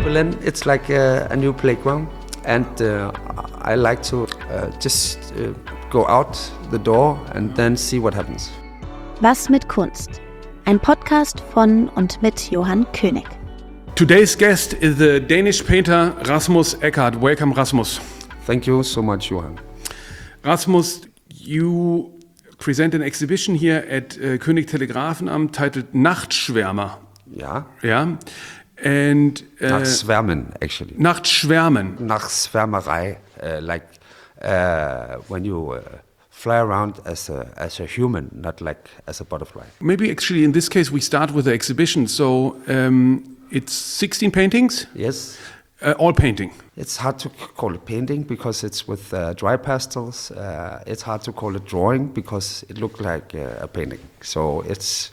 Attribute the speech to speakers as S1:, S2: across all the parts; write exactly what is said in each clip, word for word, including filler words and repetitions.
S1: Berlin, it's like a, a new playground, and uh, I like to uh, just uh, go out the door and then see what happens.
S2: Was mit Kunst? Ein Podcast von und mit Johann König.
S3: Today's guest is the Danish painter Rasmus Eckhardt. Welcome, Rasmus.
S1: Thank you so much, Johann.
S3: Rasmus, you present an exhibition here at uh, König Telegrafenamt titled Nachtschwärmer.
S1: Yeah.
S3: Yeah. And uh,
S1: Nachtschwärmen, actually.
S3: Nachtschwärmen.
S1: Nachtschwärmerei, uh, like uh, when you uh, fly around as a as a human, not like as a butterfly.
S3: Maybe actually in this case we start with the exhibition. So um, it's sixteen paintings.
S1: Yes.
S3: Uh, all painting.
S1: It's hard to call it painting because it's with uh, dry pastels. Uh, it's hard to call it drawing because it looks like uh, a painting. So it's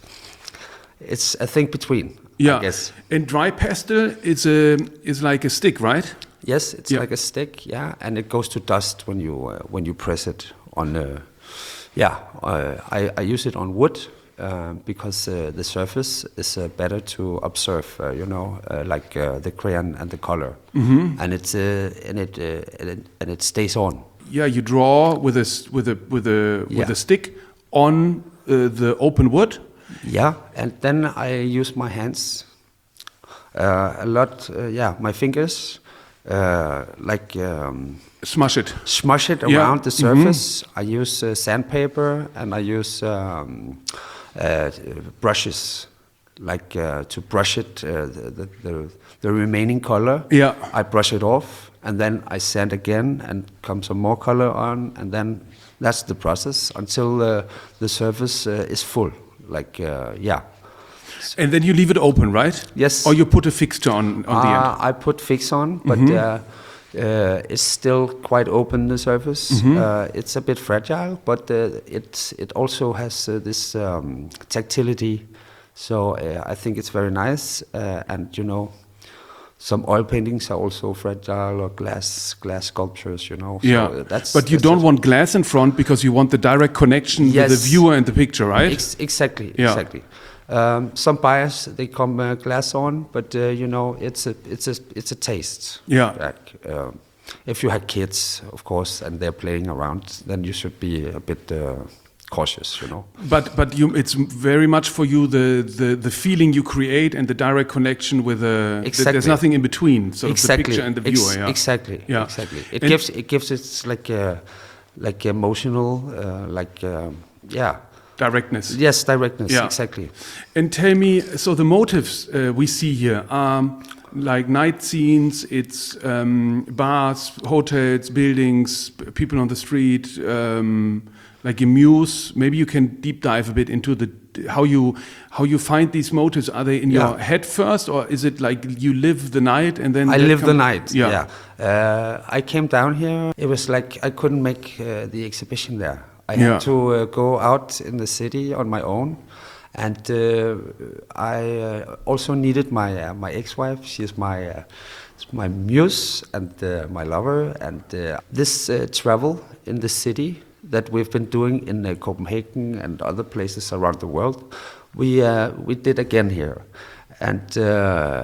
S1: it's a thing between.
S3: Yeah.
S1: I guess.
S3: And dry pastel is a is like a stick, right?
S1: Yes, it's
S3: Yeah.
S1: like a stick. Yeah, and it goes to dust when you uh, when you press it on. Uh, yeah, uh, I I use it on wood. Uh, because uh, the surface is uh, better to observe, uh, you know, uh, like uh, the crayon and the color, mm-hmm. and it's uh, and it, uh, and it and it stays on.
S3: Yeah, you draw with a s- with a with a
S1: Yeah.
S3: with a stick on uh, the open wood.
S1: Yeah, and then I use my hands uh, a lot. Uh, yeah, my fingers, uh, like um,
S3: Smush it.
S1: smush it
S3: Yeah.
S1: around the surface. I use uh, sandpaper and I use um, uh, brushes, like uh, to brush it, uh, the, the, the the remaining color.
S3: Yeah.
S1: I brush it off and then I sand again and come some more color on, and then that's the process until uh, the surface uh, is full. Like uh, yeah.
S3: And then you leave it open, right?
S1: Yes.
S3: Or you put a fixture on on the end.
S1: Uh, I put fix on, but uh, uh, it's still quite open, the surface. Uh, it's a bit fragile, but uh, it it also has uh, this um, tactility. So uh, I think it's very nice. Uh, and you know, some oil paintings are also fragile, or glass glass sculptures. You know.
S3: Yeah.
S1: So that's.
S3: But you
S1: that's
S3: don't
S1: just-
S3: want glass in front because you want the direct connection with
S1: Yes.
S3: the viewer and the picture, right?
S1: Ex- exactly.
S3: Yeah.
S1: Exactly. Um, some buyers they come uh, glass on, but uh, you know it's a it's a it's a taste.
S3: Yeah.
S1: Like, um, if you have kids, of course, and they're playing around, then you should be a bit uh, cautious, you know.
S3: But but you, it's very much for you the, the, the feeling you create and the direct connection with the.
S1: Exactly.
S3: There's nothing in between, sort of the
S1: exactly.
S3: picture and the
S1: Ex-
S3: viewer. Yeah.
S1: Exactly.
S3: Yeah.
S1: Exactly. It
S3: And-
S1: gives it gives it like a, like emotional, uh, like um, yeah.
S3: Directness.
S1: Yes, directness.
S3: Yeah.
S1: Exactly.
S3: And tell me, so the motives uh, we see here are like night scenes, it's um, bars, hotels, buildings, p- people on the street, um, like a muse. Maybe you can deep dive a bit into the how you how you find these motives. Are they in your
S1: Yeah.
S3: head first, or is it like you live the night and then
S1: I
S3: that
S1: live the
S3: come-
S1: night.
S3: Yeah.
S1: Yeah. Uh, I came down here. It was like I couldn't make uh, the exhibition there. I
S3: Yeah.
S1: had to uh, go out in the city on my own, and uh, I uh, also needed my uh, my ex-wife. She's my uh, my muse and uh, my lover. And uh, this uh, travel in the city that we've been doing in uh, Copenhagen and other places around the world, we uh, we did again here. And uh,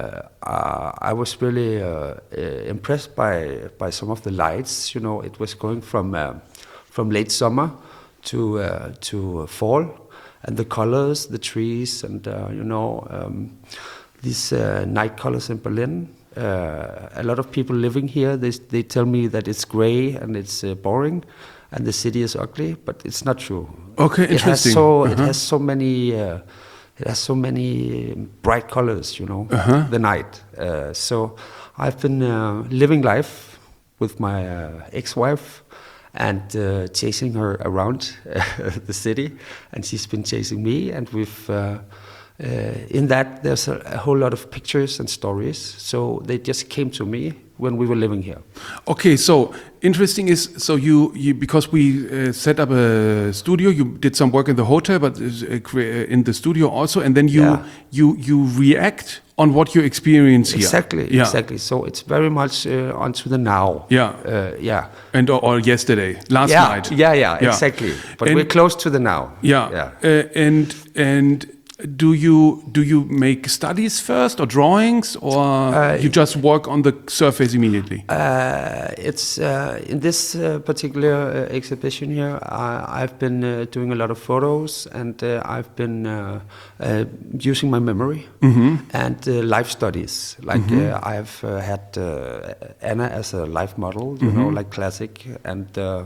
S1: uh, I was really uh, uh, impressed by by some of the lights. You know, it was going from uh, from late summer to uh, to fall, and the colors, the trees, and uh, you know um, these uh, night colors in Berlin. Uh, a lot of people living here, they they tell me that it's gray and it's uh, boring, and the city is ugly, but it's not true.
S3: Okay,
S1: It has
S3: interesting.
S1: so it
S3: Uh-huh.
S1: has so many. Uh, It has so many bright colors, you know,
S3: Uh-huh.
S1: the night. Uh, so I've been uh, living life with my uh, ex-wife and uh, chasing her around the city, and she's been chasing me. And we've uh, uh, in that there's a, a whole lot of pictures and stories. So they just came to me when we were living here.
S3: Okay, so interesting is so you, you because we uh, set up a studio. You did some work in the hotel, but uh, crea- in the studio also, and then you
S1: Yeah.
S3: you you react on what you experience here.
S1: Exactly,
S3: Yeah.
S1: exactly. So it's very much uh, onto the now.
S3: Yeah.
S1: uh, yeah.
S3: And or, or yesterday, last
S1: yeah,
S3: night.
S1: Yeah, yeah, exactly. But
S3: And-
S1: we're close to the now.
S3: Yeah.
S1: Yeah.
S3: Uh, and and do you do you make studies first or drawings, or
S1: Uh,
S3: you just work on the surface immediately?
S1: Uh, it's uh, in this uh, particular uh, exhibition here. I, I've been uh, doing a lot of photos, and uh, I've been uh, uh, using my memory and uh, life studies. Like uh, I've uh, had uh, Anna as a life model, you know, like classic, and. Uh,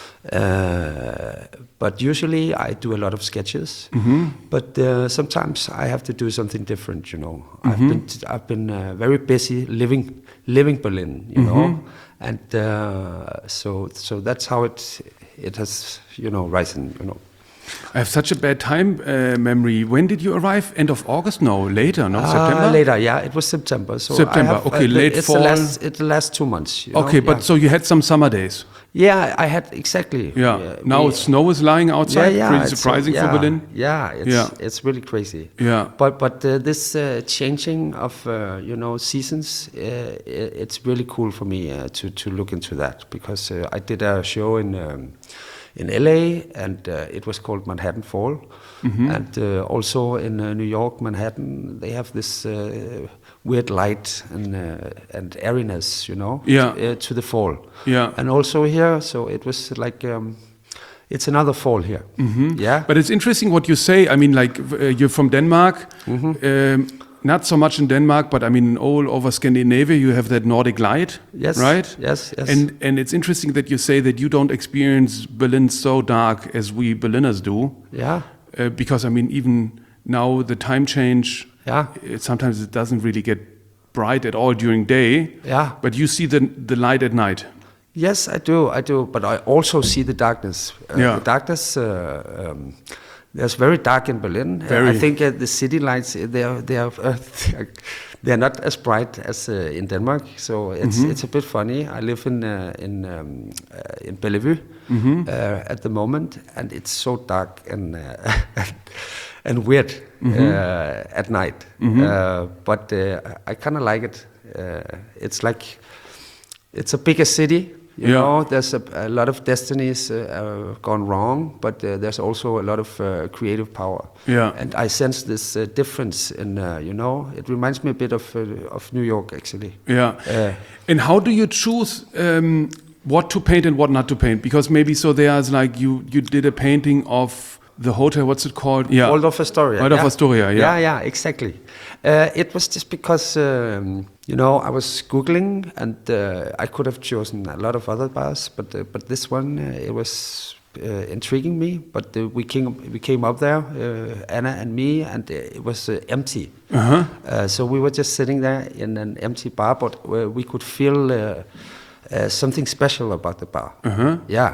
S1: Uh, but usually I do a lot of sketches. Mm-hmm. But uh, sometimes I have to do something different. You know, mm-hmm. I've been t- I've been uh, very busy living living Berlin. You mm-hmm. know, and uh, so so that's how it it has you know risen. You know.
S3: I have such a bad time uh, memory. When did you arrive? End of August? No, later. No,
S1: uh,
S3: September.
S1: Later, yeah, it was September. So
S3: September.
S1: I have,
S3: okay,
S1: uh,
S3: late
S1: it's
S3: fall.
S1: The last, it's the last two months. You
S3: okay,
S1: know?
S3: but
S1: yeah.
S3: so you had some summer days.
S1: Yeah, I had exactly.
S3: Yeah.
S1: yeah
S3: now
S1: we,
S3: snow is lying outside.
S1: Yeah, yeah,
S3: Pretty surprising
S1: yeah,
S3: for Berlin.
S1: Yeah, it's
S3: Yeah.
S1: it's really crazy.
S3: Yeah.
S1: But but uh, this uh, changing of uh, you know seasons, uh, it's really cool for me uh, to to look into that, because uh, I did a show in. Um, in L A, and uh, it was called Manhattan Fall. Mm-hmm. And uh, also in uh, New York, Manhattan, they have this uh, weird light and uh, and airiness, you know,
S3: yeah.
S1: to, uh, to the fall.
S3: Yeah.
S1: And also here, so it was like, um, it's another fall here. Mm-hmm. Yeah.
S3: But it's interesting what you say. I mean, like, uh, you're from Denmark. Mm-hmm. Um, Not so much in Denmark, but I mean, all over Scandinavia, you have that Nordic light,
S1: yes,
S3: right?
S1: Yes, yes.
S3: And and it's interesting that you say that you don't experience Berlin so dark as we Berliners do.
S1: Yeah.
S3: Uh, because I mean, even now the time change.
S1: Yeah.
S3: It, sometimes it doesn't really get bright at all during day.
S1: Yeah.
S3: But you see the the light at night.
S1: Yes, I do. I do. But I also see the darkness. Uh,
S3: yeah.
S1: The darkness. Uh, um, There's very dark in Berlin.
S3: Very.
S1: I think uh, the city lights they are they are uh, they are not as bright as uh, in Denmark. So it's mm-hmm. it's a bit funny. I live in uh, in um, uh, in Bellevue mm-hmm. uh, at the moment, and it's so dark and uh, and weird mm-hmm. uh, at night. Mm-hmm. Uh, but uh, I kind of like it. Uh, it's like it's a bigger city. You yeah. know, there's a, a lot of destinies uh, uh, gone wrong, but uh, there's also a lot of uh, creative power.
S3: Yeah.
S1: And I sense this uh, difference in, uh, you know, it reminds me a bit of uh, of New York, actually.
S3: Yeah. Uh, and how do you choose um, what to paint and what not to paint? Because maybe so there's like you you did a painting of the hotel. What's it called?
S1: Yeah. Waldorf Astoria.
S3: Waldorf
S1: yeah.
S3: Astoria. Yeah.
S1: Yeah, yeah, exactly. Uh, it was just because. Um, You know, I was Googling, and uh, I could have chosen a lot of other bars, but uh, but this one, uh, it was uh, intriguing me. But uh, we came we came up there, uh, Anna and me, and it was uh, empty. Uh-huh. Uh, so we were just sitting there in an empty bar, but uh, we could feel uh, uh, something special about the bar. Uh-huh. Yeah.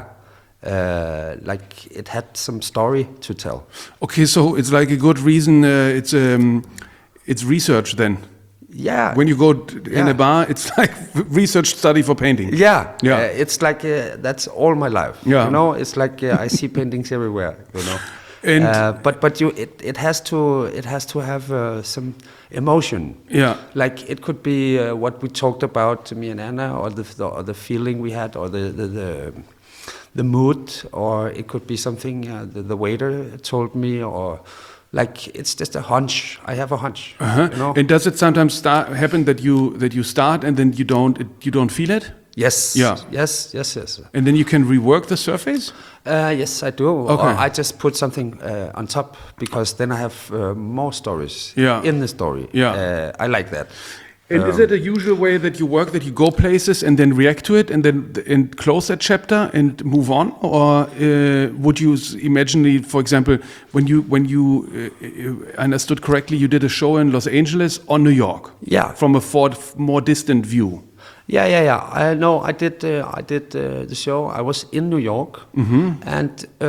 S1: Uh, like it had some story to tell.
S3: Okay, so it's like a good reason. Uh, it's um, it's research then.
S1: Yeah.
S3: When you go t- in
S1: yeah.
S3: a bar, it's like research study for painting.
S1: Yeah.
S3: Yeah.
S1: Uh, it's like uh, that's all my life.
S3: Yeah.
S1: You know, it's like uh, I see paintings everywhere. You know.
S3: And
S1: uh, but but you it, it has to it has to have uh, some emotion.
S3: Yeah.
S1: Like it could be uh, what we talked about, me and Anna, or the, the or the feeling we had, or the the. the the mood, or it could be something uh, the, the waiter told me, or like it's just a hunch. I have a hunch.
S3: Uh-huh.
S1: You know?
S3: And does it sometimes start, happen that you that you start and then you don't it, you don't feel it?
S1: Yes.
S3: Yeah.
S1: Yes. Yes. Yes.
S3: And then you can rework the surface?
S1: Uh, yes, I do.
S3: Okay.
S1: Or I just put something uh, on top, because then I have uh, more stories
S3: yeah.
S1: in the story.
S3: Yeah.
S1: Uh, I like that.
S3: And um, is it a usual way that you work, that you go places and then react to it and then and close that chapter and move on? Or uh, would you imagine, for example, when you when you uh, understood correctly, you did a show in Los Angeles or New York?
S1: Yeah.
S3: From a for, more distant view.
S1: Yeah, yeah, yeah. I know. I did. Uh, I did uh, the show. I was in New York mm-hmm. and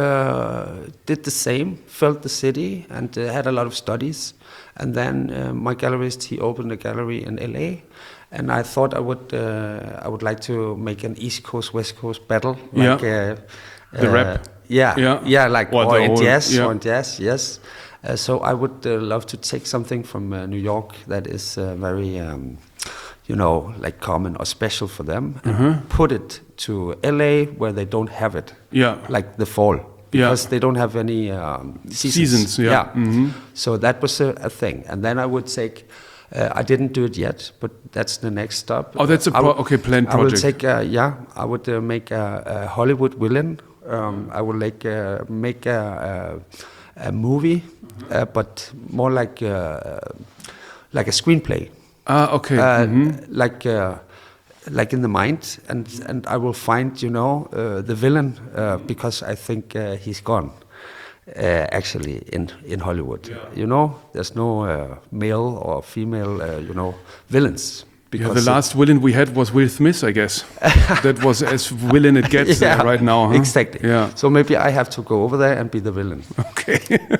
S1: uh, did the same. Felt the city and uh, had a lot of studies. And then uh, my gallerist, he opened a gallery in L A, and I thought I would uh, I would like to make an East Coast West Coast battle, like
S3: yeah.
S1: uh,
S3: the
S1: uh,
S3: rap.
S1: Yeah,
S3: yeah,
S1: yeah, like
S3: or,
S1: or in
S3: whole,
S1: jazz,
S3: yeah.
S1: or in jazz, yes. Uh, so I would uh, love to take something from uh, New York that is uh, very, um, you know, like common or special for them, and uh-huh. put it to L A where they don't have it.
S3: Yeah,
S1: like the fall.
S3: Yeah.
S1: because they don't have any um, seasons.
S3: Seasons, yeah. Mhm.
S1: So that was a, a thing. And then I would take, uh, I didn't do it yet, but that's the next stop.
S3: Oh, that's a
S1: I
S3: pro-
S1: would-
S3: okay, planned
S1: I will
S3: project.
S1: take, uh, yeah, I would uh, make a, a Hollywood villain. Um, I would like uh, make a, a, a movie, uh, but more like uh, like a screenplay.
S3: Ah, okay.
S1: Uh,
S3: Mhm.
S1: like uh, like in the mind, and and I will find, you know, uh, the villain, uh, because I think uh, he's gone. Uh, actually, in in Hollywood, you know, there's no uh, male or female, uh, you know, villains.
S3: Yeah,
S1: Because
S3: the last villain we had was Will Smith, I guess. That was as villain it gets
S1: yeah,
S3: there right now, huh?
S1: exactly.
S3: Yeah.
S1: So maybe I have to go over there and be the villain.
S3: Okay.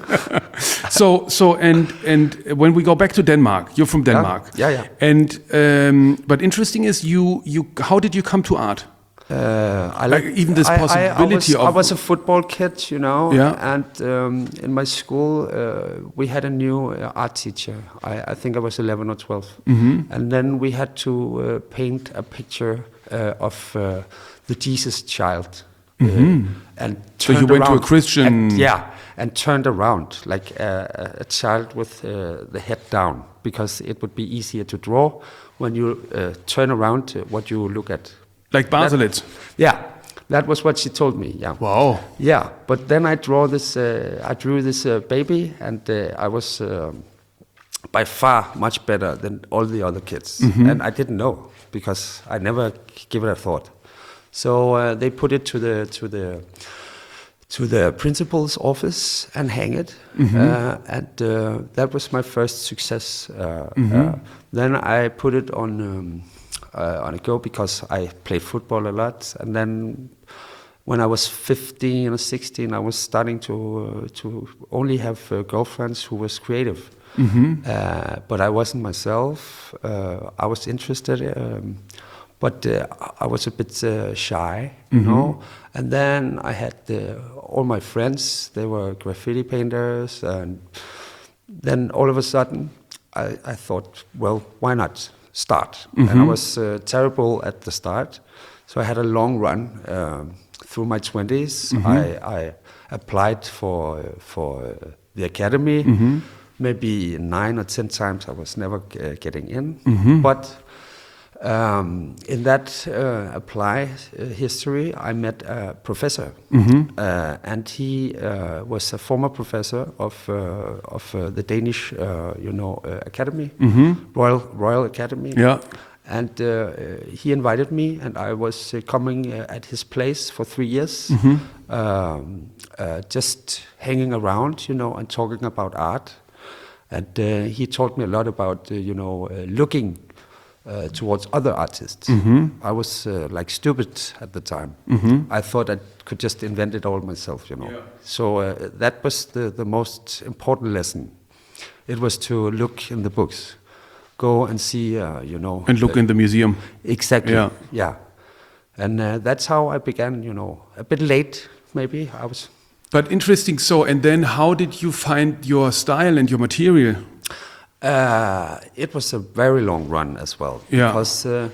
S3: so so and and when we go back to Denmark, you're from Denmark.
S1: Yeah, yeah.
S3: And um, but interesting is you you how did you come to art?
S1: Uh, I
S3: Like, even this
S1: I- I-
S3: possibility
S1: I was,
S3: of-
S1: I was a football kid, you know,
S3: Yeah.
S1: and um, in my school uh, we had a new uh, art teacher. I, I think I was eleven or twelve,
S3: Mm-hmm.
S1: and then we had to uh, paint a picture uh, of uh, the Jesus child, uh, and
S3: Mm-hmm. So you
S1: turned
S3: went to a
S1: around-
S3: Christian-
S1: and, yeah, and turned around like a, a- a child with uh, the head down, because it would be easier to draw when you uh, turn around uh, what you look at.
S3: Like Baselitz.
S1: Yeah, that was what she told me. Yeah.
S3: Wow.
S1: Yeah, but then I draw this. Uh, I drew this uh, baby, and uh, I was uh, by far much better than all the other kids, and I didn't know because I never give it a thought. So uh, they put it to the to the to the principal's office and hang it, uh, and uh, that was my first success. Uh, uh, then I put it on. Um, Uh, on a go because I played football a lot, and then when I was fifteen or sixteen, I was starting to uh, to only have uh, girlfriends who was creative, uh, but I wasn't myself. Uh, I was interested, um, but uh, I was a bit uh, shy, you know. And then I had uh, all my friends; they were graffiti painters, and then all of a sudden, I, I thought, well, why not start? And I was uh, terrible at the start, so I had a long run um, through my twenties. I, I applied for uh, for uh, the academy, maybe nine or ten times. I was never uh, getting in, but um, in that uh, apply uh, history, I met a professor, uh, and he uh, was a former professor of uh, of uh, the Danish, uh, you know, uh, academy, Royal Royal Academy.
S3: Yeah.
S1: And uh, he invited me, and I was uh, coming uh, at his place for three years, um, uh, just hanging around, you know, and talking about art. And uh, he taught me a lot about, uh, you know, uh, looking uh, towards other artists. I was uh, like stupid at the time. I thought I could just invent it all myself, you know.
S3: Yeah.
S1: So uh, that was the, the most important lesson. It was to look in the books. Go and see, uh, you know.
S3: And look
S1: uh,
S3: in the museum.
S1: Exactly.
S3: Yeah.
S1: Yeah. And uh, that's how I began, you know, a bit late, maybe. I was.
S3: But interesting. So, and then how did you find your style and your material?
S1: Uh, it was a very long run as well.
S3: Yeah.
S1: Because uh,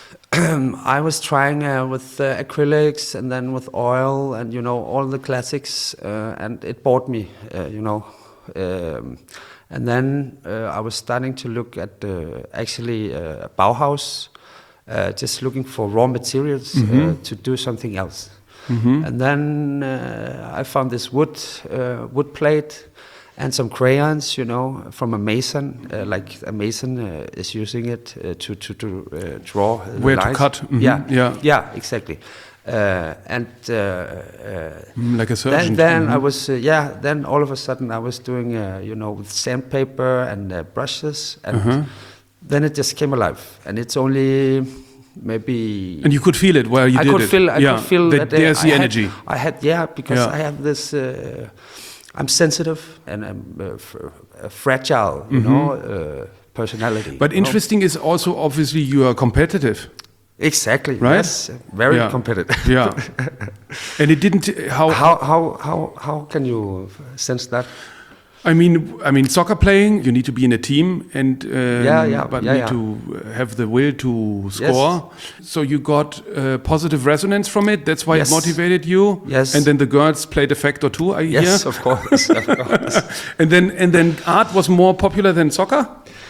S1: I was trying uh, with uh, acrylics and then with oil and, you know, all the classics. Uh, and it bored me, uh, you know. Um, and then uh, I was starting to look at uh, actually uh, Bauhaus, uh, just looking for raw materials uh, to do something else. And then uh, I found this wood uh, wood plate and some crayons, you know, from a mason. Uh, like a mason uh, is using it uh, to to, to uh, draw the
S3: Where to
S1: lines.
S3: cut. Mhm.
S1: Yeah,
S3: Yeah.
S1: yeah, exactly. Uh, and uh, uh,
S3: Mm, like a surgeon.
S1: then, then I
S3: Mhm.
S1: was uh, yeah. Then all of a sudden I was doing uh, you know, with sandpaper and uh, brushes, and
S3: Uh-huh.
S1: then it just came alive. And it's only maybe
S3: And you could feel it where you
S1: I
S3: did
S1: could
S3: it.
S1: feel. I
S3: yeah.
S1: could feel
S3: that,
S1: that, uh,
S3: there's
S1: I
S3: the
S1: had-
S3: energy.
S1: I had, yeah, because
S3: Yeah.
S1: I have this. Uh, I'm sensitive and I'm uh, f- uh, fragile, you know, uh, personality.
S3: Mm-hmm. But
S1: you know?
S3: interesting is also obviously you are competitive,
S1: Exactly.
S3: right?
S1: Yes, very
S3: Yeah.
S1: competitive.
S3: Yeah. And it didn't. How?
S1: How how how how can you sense that?
S3: I mean, I mean, soccer playing, you need to be in a team, and um,
S1: Yeah, yeah,
S3: but
S1: yeah,
S3: need
S1: yeah.
S3: to have the will to score. So you got uh, positive resonance from it. That's why
S1: Yes.
S3: it motivated you.
S1: Yes.
S3: And then the girls played a factor too. I
S1: Yes,
S3: hear.
S1: of course, of course.
S3: And then and then art was more popular than soccer.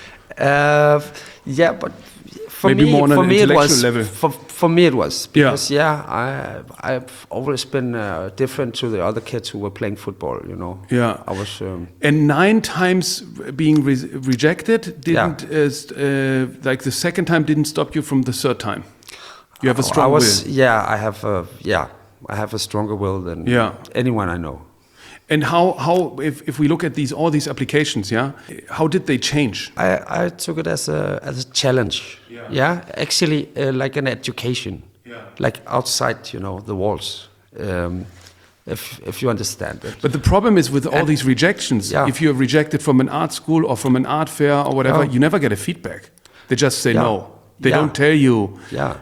S1: Uh, yeah, but for
S3: Maybe
S1: me,
S3: more on an
S1: for me it
S3: intellectual
S1: was
S3: level.
S1: For, for me it was
S3: Yeah.
S1: because yeah, I I've always been uh, different to the other kids who were playing football. You know.
S3: Yeah.
S1: I was. Um,
S3: And nine times being re- rejected didn't uh, st- uh, like the second time didn't stop you from the third time. You have a strong
S1: I was.
S3: will.
S1: Yeah, I have. A, yeah, I have a stronger will than
S3: Yeah.
S1: anyone I know.
S3: And how how if, if we look at these all these applications, yeah, how did they change?
S1: I, I took it as a as a challenge.
S3: Yeah.
S1: Yeah, actually, uh, like an education.
S3: Yeah.
S1: Like outside, you know, the walls. Um, if if you understand it.
S3: But the problem is with all
S1: And-
S3: these rejections,
S1: Yeah.
S3: if you're rejected from an art school or from an art fair or whatever,
S1: Yeah.
S3: you never get a feedback. They just say
S1: Yeah.
S3: no. They
S1: Yeah.
S3: don't tell you
S1: Yeah.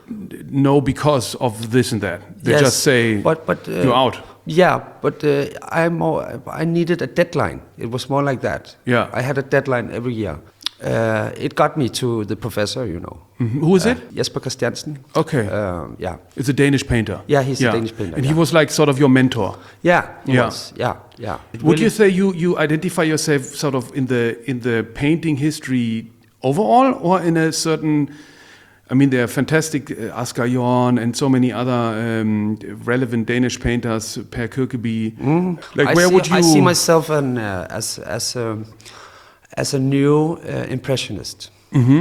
S3: no because of this and that. They
S1: Yes,
S3: just say
S1: but, but, uh,
S3: you're out.
S1: Yeah, but uh, I more I needed a deadline. It was more like that.
S3: Yeah.
S1: I had a deadline every year. Uh, it got me to the professor, you know.
S3: Mhm. Who is
S1: Uh,
S3: it?
S1: Jesper Christiansen.
S3: Okay.
S1: Um, yeah.
S3: It's a Danish painter.
S1: Yeah, he's a Danish painter,
S3: And he
S1: yeah.
S3: was like sort of your mentor.
S1: Yeah, he
S3: Yeah.
S1: was. Yeah, yeah. It
S3: Would
S1: really-
S3: you say you, you identify yourself sort of in the in the painting history overall, or in a certain? I mean, there are fantastic uh, Asger Jorn and so many other um, relevant Danish painters, Per Kirkeby. Like,
S1: I
S3: where
S1: see,
S3: would you?
S1: I see myself an, uh, as as a as a new uh, impressionist.
S3: Mm-hmm.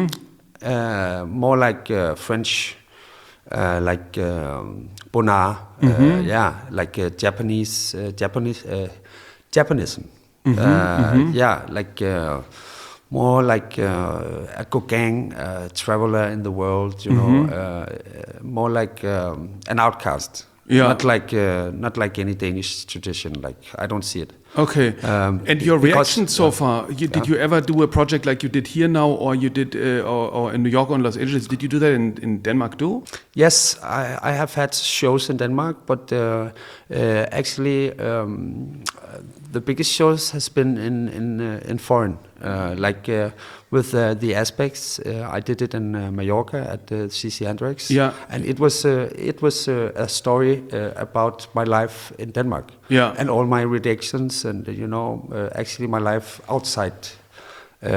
S1: Uh, more like uh, French, uh, like um, Bonnard.
S3: Mm-hmm.
S1: Uh, yeah, like uh, Japanese, uh, Japanese, uh, Japanism.
S3: Mm-hmm,
S1: Uh, Yeah, like. Uh, More like uh, a Gauguin uh, traveler in the world, you know.
S3: Mm-hmm.
S1: Uh, uh, more like um, an outcast.
S3: Yeah.
S1: Not like uh, not like any Danish tradition. Like I don't see it.
S3: Okay.
S1: Um,
S3: and your
S1: because-
S3: reaction so
S1: yeah.
S3: far? You, did you ever do a project like you did here now, or you did, uh, or, or in New York or in Los Angeles? Did you do that in, in Denmark too?
S1: Yes, I, I have had shows in Denmark, but uh, uh, actually um, uh, the biggest shows has been in in uh, in foreign. Uh, like uh, with uh, the aspects, uh, I did it in uh, Mallorca at the C C Andrex.
S3: Yeah.
S1: and it was uh, it was uh, a story uh, about my life in Denmark.
S3: Yeah.
S1: and all my rejections, and uh, you know, uh, actually my life outside, uh,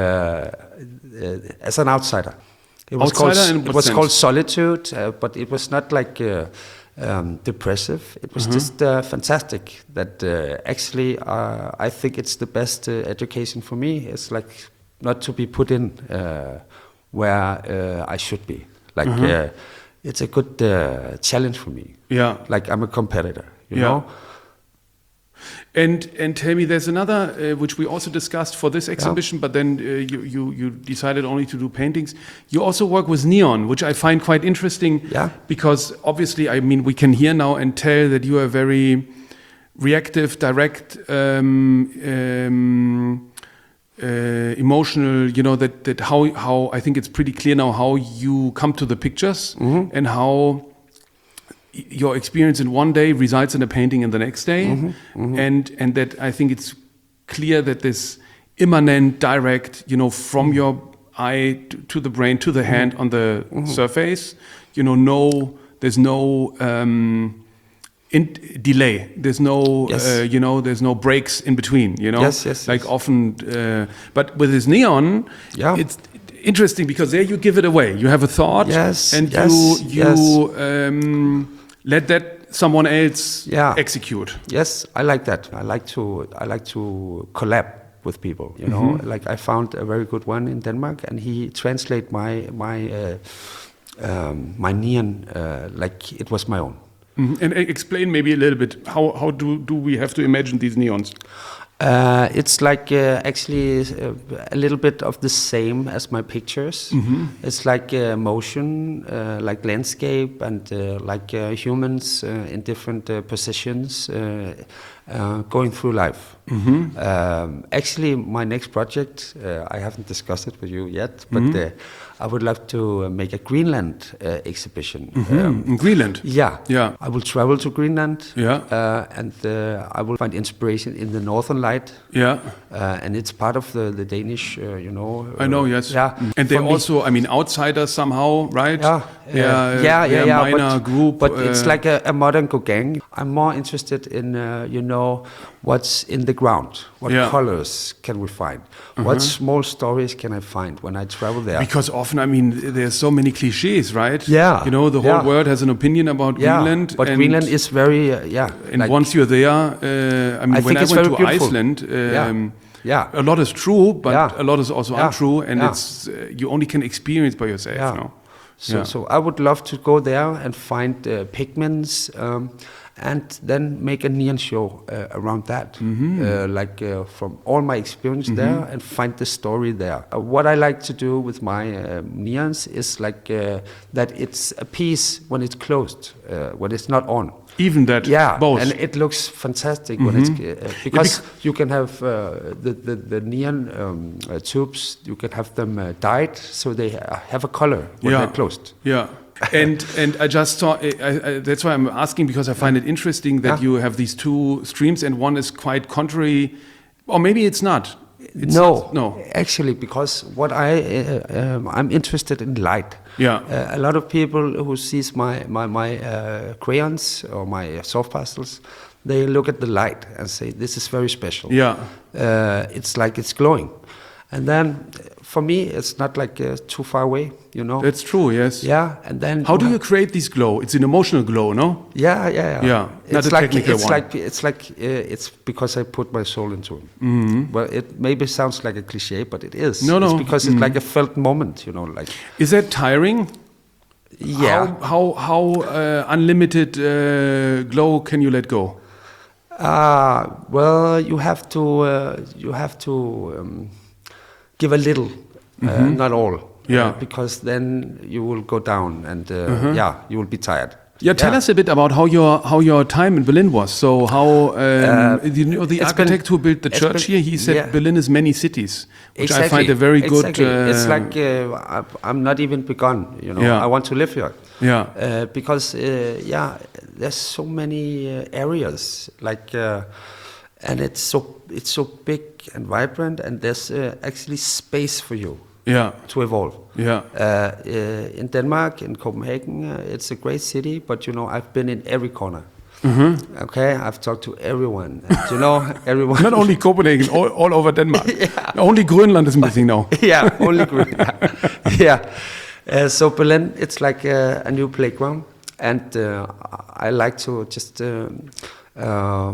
S1: uh, as an outsider. It was
S3: Outsider
S1: called
S3: in
S1: it
S3: what
S1: was
S3: sense?
S1: called solitude, uh, but it was not like uh, um, depressive. It was just uh, fantastic. That uh, actually, uh, I think it's the best uh, education for me. It's like not to be put in uh, where uh, I should be. Like uh, it's a good uh, challenge for me.
S3: Yeah.
S1: Like I'm a competitor. You
S3: Yeah.
S1: know.
S3: And and tell me, there's another uh, which we also discussed for this exhibition, but then uh, you, you you decided only to do paintings. You also work with neon, which I find quite interesting.
S1: Yeah.
S3: Because obviously, I mean, we can hear now and tell that you are very reactive, direct, um, um, uh, emotional. You know that that how how I think it's pretty clear now how you come to the pictures and how your experience in one day results in a painting in the next day,
S1: Mm-hmm, mm-hmm.
S3: and and that I think it's clear that this immanent, direct, you know, from
S1: Mm-hmm.
S3: your eye to, to the brain to the hand on the surface, you know, no, there's no um, in delay. There's no,
S1: Yes.
S3: uh, you know, there's no breaks in between. You know,
S1: Yes, yes,
S3: like
S1: yes.
S3: often, uh, but with this neon,
S1: Yeah.
S3: it's interesting because there you give it away. You have a thought,
S1: Yes,
S3: and
S1: yes,
S3: you you um, let that someone else
S1: Yeah.
S3: execute.
S1: Yes, I like that. I like to I like to collab with people. You know,
S3: Mm-hmm.
S1: like I found a very good one in Denmark, and he translate my my uh, um, my neon uh, like it was my own.
S3: Mhm. And e- explain maybe a little bit how how do do we have to imagine these neons?
S1: Uh, it's like uh, actually uh, a little bit of the same as my pictures. It's like uh, motion, uh, like landscape, and uh, like uh, humans uh, in different uh, positions, uh, uh, going through life.
S3: Mm-hmm.
S1: Um, actually, my next project, uh, I haven't discussed it with you yet, but
S3: Mm-hmm.
S1: uh, I would like to uh, make a Greenland uh, exhibition.
S3: Mm-hmm.
S1: Um,
S3: In Greenland.
S1: yeah,
S3: Yeah.
S1: I will travel to Greenland,
S3: Yeah.
S1: uh, and uh, I will find inspiration in the Northern Light,
S3: Yeah.
S1: uh, and it's part of the the Danish, uh, you know.
S3: I know,
S1: uh,
S3: yes.
S1: Yeah,
S3: And
S1: for
S3: they're
S1: me-
S3: also, I mean, outsiders somehow, right?
S1: Yeah,
S3: They
S1: uh,
S3: are,
S1: yeah,
S3: they
S1: yeah,
S3: are
S1: yeah.
S3: minor
S1: but,
S3: group.
S1: but it's
S3: uh,
S1: like a, a modern gang. I'm more interested in, uh, you know, what's in the ground. What
S3: Yeah.
S1: colors can we find? What small stories can I find when I travel there?
S3: Because often, I mean, there's so many cliches, right?
S1: Yeah,
S3: You know, the whole
S1: yeah.
S3: world has an opinion about
S1: yeah,
S3: Greenland.
S1: but
S3: and,
S1: Greenland is very, uh, yeah.
S3: And
S1: like-
S3: once you're there, uh, I mean,
S1: I
S3: when
S1: think
S3: I
S1: it's
S3: went
S1: very
S3: to
S1: beautiful.
S3: Iceland,
S1: Yeah.
S3: um,
S1: Yeah.
S3: a lot is true, but
S1: Yeah.
S3: a lot is also
S1: Yeah.
S3: untrue, and
S1: Yeah.
S3: it's uh, you only can experience by yourself.
S1: Yeah.
S3: No?
S1: So,
S3: Yeah.
S1: so I would love to go there and find uh, pigments, um, and then make a neon show uh, around that,
S3: Mm-hmm.
S1: uh, like uh, from all my experience there, and find the story there. Uh, what I like to do with my uh, neons is like uh, that it's a piece when it's closed, uh, when it's not on.
S3: Even that,
S1: Yeah,
S3: both.
S1: and it looks fantastic when it's uh, because you can have uh, the, the the neon um, uh, tubes. You can have them uh, dyed, so they uh, have a color when
S3: Yeah.
S1: they're closed.
S3: Yeah. and and I just saw. I, I, that's why I'm asking, because I find it interesting that
S1: Yeah.
S3: you have these two streams, and one is quite contrary, or maybe it's not. It's
S1: no,
S3: not- no.
S1: actually, because what I uh, um, I'm interested in light.
S3: Yeah.
S1: Uh, a lot of people who sees my my my uh, crayons or my uh, soft pastels, they look at the light and say this is very special.
S3: Yeah.
S1: Uh, it's like it's glowing, and then uh, for me it's not like uh, too far away, you know.
S3: That's true. Yes.
S1: Yeah, and then
S3: How do
S1: have-
S3: you create this glow? It's an emotional glow, no?
S1: Yeah, yeah, yeah.
S3: Yeah, not
S1: it's
S3: a
S1: like
S3: technical
S1: it's
S3: one.
S1: like it's like uh, it's because I put my soul into it. Mm-hmm. Well, it maybe sounds like a cliche, but it is.
S3: No, no.
S1: It's because it's like a felt moment, you know, like
S3: Is that tiring?
S1: yeah.
S3: How how, how uh, unlimited uh, glow can you let go?
S1: Ah, well, you have to uh, you have to um, give a little, uh, not all.
S3: Yeah.
S1: Uh, because then you will go down, and uh, yeah, you will be tired.
S3: Yeah, tell us a bit about how your how your time in Berlin was. So how um, you know the
S1: it's
S3: architect
S1: been-
S3: who built the
S1: it's
S3: church
S1: been-
S3: here? He said
S1: yeah.
S3: Berlin is many cities, which I
S1: Exactly.
S3: find a very good.
S1: Exactly. it's
S3: uh,
S1: like uh, I- I'm not even begun. You know,
S3: Yeah.
S1: I want to live here.
S3: Yeah.
S1: Uh, because uh, yeah, there's so many uh, areas like, uh, and it's so it's so big and vibrant, and there's uh, actually space for you
S3: yeah,
S1: to evolve.
S3: yeah,
S1: Uh, uh, in Denmark, in Copenhagen, uh, it's a great city, but you know, I've been in every corner. Okay, I've talked to everyone. And, you know, everyone.
S3: not only Copenhagen, all, all over Denmark. Only Grönland is missing now.
S1: yeah, only green. yeah. Uh, so Berlin, it's like a, a new playground, and uh, I like to just uh, uh,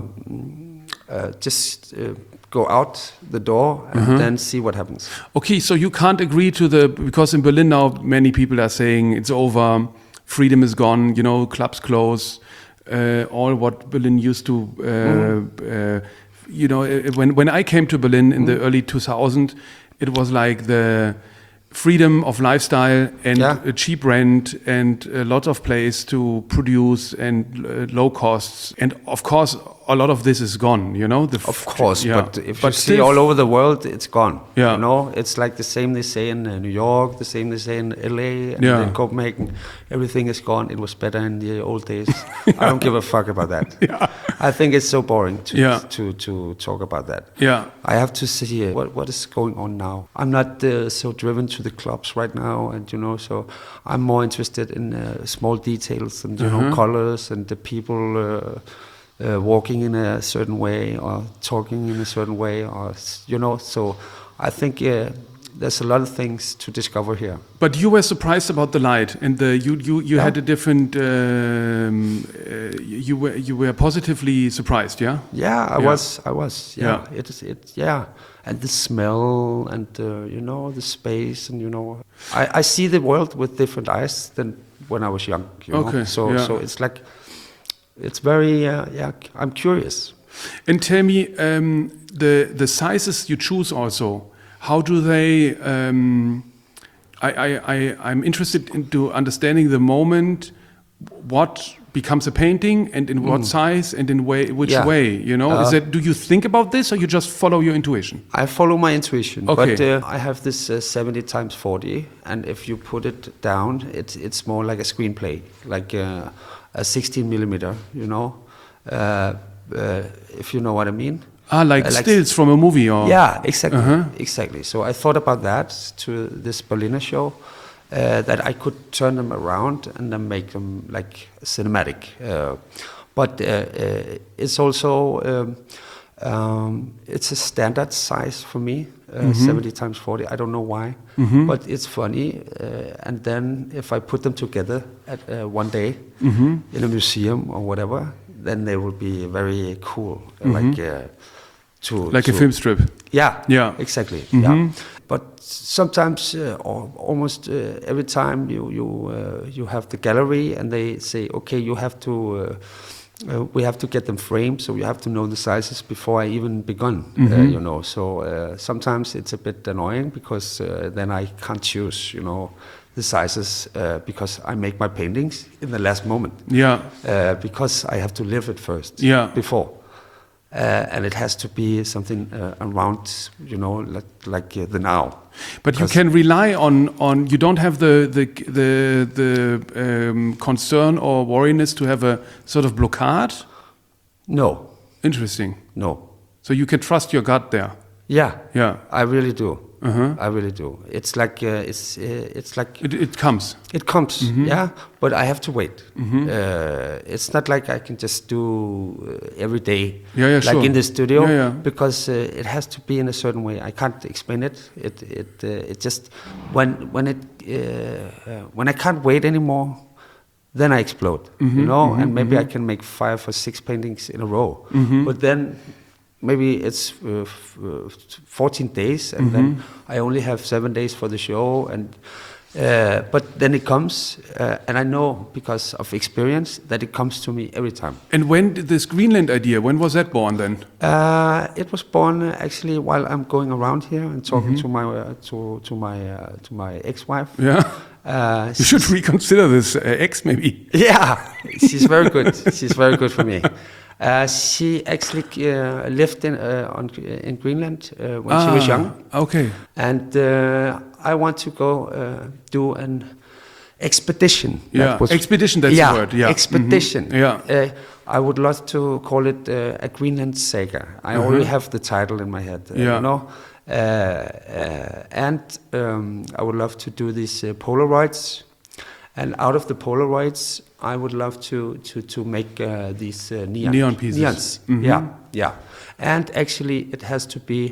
S1: uh, just uh, go out the door and then see what happens.
S3: Okay, so you can't agree to the because in Berlin now many people are saying it's over, freedom is gone. You know, clubs close. Uh, all what Berlin used to, uh, uh, you know, uh, when when I came to Berlin in the early two thousands, it was like the freedom of lifestyle and
S1: Yeah.
S3: a cheap rent and a lot of place to produce and uh, low costs. And of course, a lot of this is gone, you know? The f-
S1: Of course,
S3: yeah.
S1: but if you
S3: But
S1: see
S3: still-
S1: all over the world, it's gone.
S3: Yeah.
S1: You know, it's like the same they say in uh, New York, the same they say in L A, and
S3: Yeah.
S1: in Copenhagen. Everything is gone. It was better in the old days. I don't give a fuck about that. I think it's so boring to
S3: Yeah.
S1: to, to talk about that.
S3: Yeah.
S1: I have to see uh, what what is going on now. I'm not uh, so driven to the clubs right now, and you know, so I'm more interested in uh, small details and you know colors and the people. Uh, Uh, walking in a certain way or talking in a certain way, or you know, so I think uh, there's a lot of things to discover here.
S3: But you were surprised about the light, and the you you you
S1: Yeah.
S3: had a different. Um, uh, you were you were positively surprised, yeah.
S1: Yeah, I
S3: Yeah.
S1: was, I was, yeah.
S3: Yeah.
S1: It is, it, yeah, and the smell, and uh, you know, the space, and you know, I, I see the world with different eyes than when I was young. You know?
S3: Okay,
S1: so
S3: yeah.
S1: so it's like, it's very, uh, yeah. I'm curious.
S3: And tell me, um, the the sizes you choose also. How do they? Um, I, I I I'm interested into understanding the moment what becomes a painting and in what size and in way which
S1: Yeah.
S3: way, you know? Is
S1: Uh,
S3: that, do you think about this or you just follow your intuition?
S1: I follow my intuition,
S3: Okay.
S1: but uh, I have this uh, seventy times forty, and if you put it down, it's it's more like a screenplay, like uh, a sixteen millimeter, you know, uh, uh, if you know what I mean.
S3: Ah, like
S1: Uh, like-
S3: stills from a movie or
S1: Yeah, exactly,
S3: Uh-huh.
S1: exactly. So I thought about that to this Berliner show, uh, that I could turn them around and then make them like cinematic. Uh, but uh, uh, it's also um, um, it's a standard size for me, uh, seventy times forty. I don't know why, but it's funny. Uh, and then if I put them together at uh, one day in a museum or whatever, then they will be very cool, like. Uh, To,
S3: like a
S1: to-
S3: film strip.
S1: Yeah,
S3: Yeah.
S1: exactly. Yeah, but sometimes, uh, or almost uh, every time, you you uh, you have the gallery, and they say, okay, you have to, uh, uh, we have to get them framed, so you have to know the sizes before I even begun. Uh, you know, so uh, sometimes it's a bit annoying because uh, then I can't choose, you know, the sizes uh, because I make my paintings in the last moment.
S3: Yeah.
S1: Uh, because I have to live it first.
S3: Yeah.
S1: Before. Uh, and it has to be something uh, around, you know, like, like uh, the now.
S3: But you
S1: Because-
S3: can rely on, on you don't have the the the, the um, concern or worriness to have a sort of blockade.
S1: No,
S3: Interesting.
S1: no.
S3: So you can trust your gut there.
S1: Yeah,
S3: Yeah.
S1: I really do.
S3: Uh-huh.
S1: I really do. It's like uh, it's uh, it's like
S3: It, it comes.
S1: it comes,
S3: Mm-hmm.
S1: yeah. But I have to wait. Uh, it's not like I can just do uh, every day,
S3: Yeah, yeah,
S1: like
S3: sure.
S1: in the studio,
S3: Yeah, yeah.
S1: because uh, it has to be in a certain way. I can't explain it. It it uh, it just when when it uh, uh, when I can't wait anymore, then I explode,
S3: Mm-hmm,
S1: you know. And maybe I can make five or six paintings in a row,
S3: Mm-hmm.
S1: but then. Maybe it's uh, f- uh, fourteen days, and then
S3: Mm-hmm.
S1: I only have seven days for the show. And uh, but then it comes, uh, and I know because of experience that it comes to me every time.
S3: And when did this Greenland idea? When was that born then?
S1: Uh, it was born uh, actually while I'm going around here and talking
S3: Mm-hmm.
S1: to my uh, to to my uh, to my ex-wife.
S3: Yeah.
S1: Uh,
S3: You should reconsider this uh, ex maybe.
S1: Yeah, she's very good. She's very good for me. Uh, she actually uh, lived in uh, on in Greenland uh, when she was
S3: Ah,
S1: young,
S3: Okay.
S1: and uh, I want to go uh, do an expedition. That
S3: Yeah.
S1: was-
S3: Expedition, that's
S1: yeah,
S3: the word. Yeah.
S1: expedition.
S3: Mhm. Yeah.
S1: Uh, I would love to call it uh, a Greenland saga. I already have the title in my head. uh,
S3: Yeah.
S1: You know. Uh, uh, and um, I would love to do these uh, Polaroids, and out of the Polaroids, I would love to to to make uh, these uh, neon
S3: Neon pieces.
S1: Neons.
S3: Mhm.
S1: Yeah, yeah. And actually, it has to be.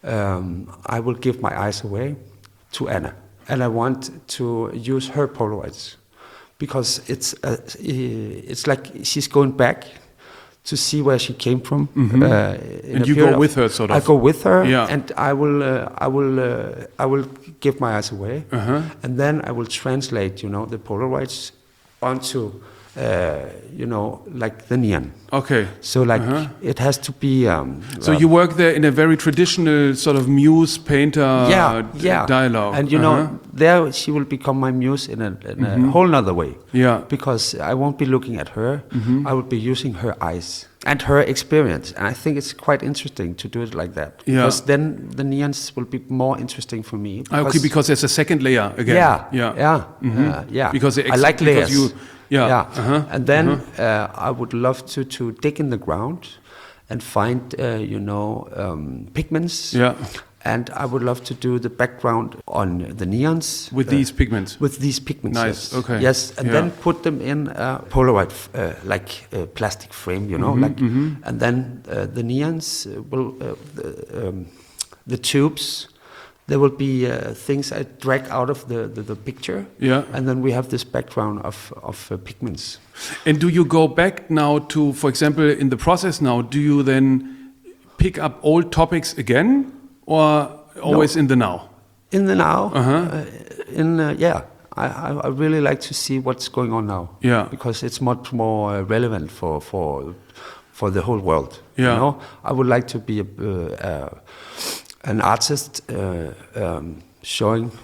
S1: Um, I will give my eyes away to Anna, and I want to use her Polaroids because it's uh, it's like she's going back to see where she came from. Uh, in
S3: And
S1: a
S3: you
S1: period
S3: go
S1: of-
S3: with her, sort
S1: I
S3: of.
S1: go with her,
S3: Yeah.
S1: and I will uh, I will uh, I will give my eyes away,
S3: Uh-huh.
S1: and then I will translate, you know, the Polaroids onto, uh, you know, like the neon.
S3: Okay.
S1: So like
S3: Uh-huh.
S1: it has to be. Um,
S3: So
S1: um,
S3: you work there in a very traditional sort of muse painter
S1: yeah,
S3: d-
S1: yeah.
S3: dialogue.
S1: And you
S3: Uh-huh.
S1: know, there she will become my muse in a, in a whole nother way.
S3: Yeah.
S1: Because I won't be looking at her. I will be using her eyes and her experience. And I think it's quite interesting to do it like that.
S3: Yeah.
S1: Because then the neons will be more interesting for me.
S3: Ah, okay, because there's a second layer again.
S1: yeah,
S3: Yeah.
S1: yeah,
S3: Mhm.
S1: uh, yeah.
S3: Because the
S1: I
S3: ex-
S1: like
S3: because
S1: layers.
S3: you- yeah,
S1: yeah.
S3: uh-huh,
S1: And then uh, I would love to to dig in the ground and find, uh, you know, um, pigments.
S3: Yeah.
S1: And I would love to do the background on the neons
S3: With
S1: uh,
S3: these pigments.
S1: with these pigments.
S3: Nice,
S1: Yes.
S3: okay.
S1: Yes, and
S3: Yeah.
S1: then put them in a Polaroid, f- uh, like a plastic frame, you know,
S3: Mm-hmm,
S1: like, and then uh, the neons uh, will, uh, the, um, the tubes. There will be uh, things I drag out of the, the, the picture,
S3: Yeah.
S1: and then we have this background of of uh, pigments.
S3: And do you go back now to, for example, in the process now, do you then pick up old topics again or always in the now?
S1: In the now,
S3: Uh-huh.
S1: uh, in uh, yeah, I, I I really like to see what's going on now.
S3: Yeah.
S1: because it's much more uh, relevant for for for the whole world.
S3: Yeah.
S1: You know, I would like to be a, uh, uh, an artist uh, um, showing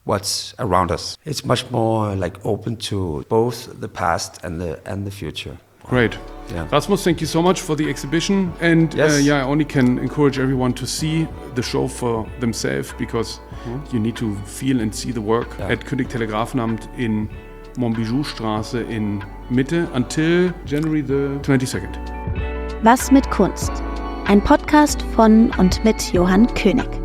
S1: what's around us. It's much more like open to both the past and the and the future.
S3: Great.
S1: Yeah.
S3: Rasmus, thank you so much for the exhibition. And
S1: Yes.
S3: uh, yeah, I only can encourage everyone to see the show for themselves, because you need to feel and see the work
S1: Yeah.
S3: at König Telegrafenamt in Montbijou-Straße in Mitte until January the twenty-second.
S2: Was mit Kunst? Ein Podcast von und mit Johann König.